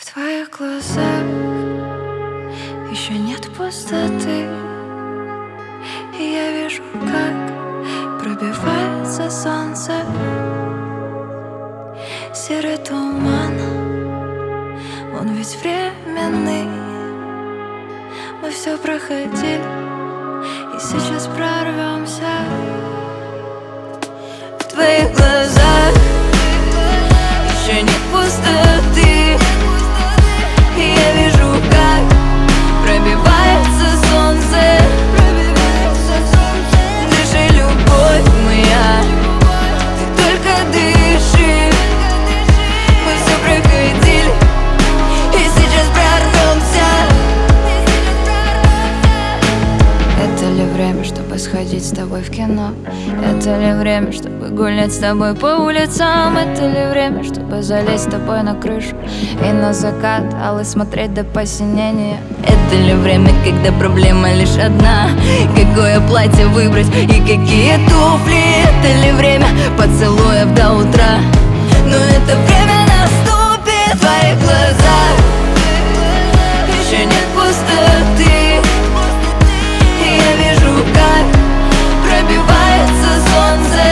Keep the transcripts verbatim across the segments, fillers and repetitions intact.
В твоих глазах еще нет пустоты, и я вижу, как пробивается солнце. Серый туман, он ведь временный. Мы все проходили, и сейчас прорвемся. В твоих глазах еще нет пустоты, и я вижу, как пробивается солнце. Дыши, любовь моя, ты только дыши. Мы все проходили, и сейчас прорвемся. Это ли время, чтобы сходить с тобой в кино? Это ли время, чтобы гулять с тобой по улицам? Это ли время, чтобы залезть с тобой на крышу и на закат алый смотреть до посинения? Это ли время, когда проблема лишь одна: какое платье выбрать и какие туфли? Это ли время поцелуев до утра? Но это время наступит. В твоих глазах еще нет пустоты, и я вижу, как пробивается солнце.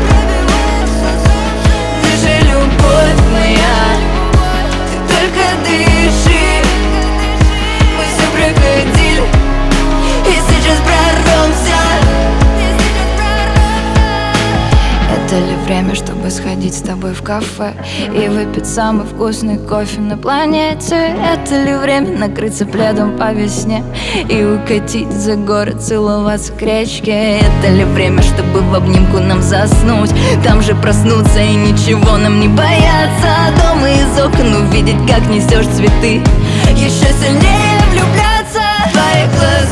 Дыши, любовь моя, ты только дыши. Мы все проходили, и сейчас прорвемся. Это ли время, чтобы сходить с тобой в кафе и выпить самый вкусный кофе на планете? Это ли время накрыться пледом по весне и укатить за горы, целоваться к речке? Это ли время, чтобы в обнимку нам заснуть, там же проснуться и ничего нам не бояться? Дома из окон увидеть, как несешь цветы, еще сильнее влюбляться. В твоих глазах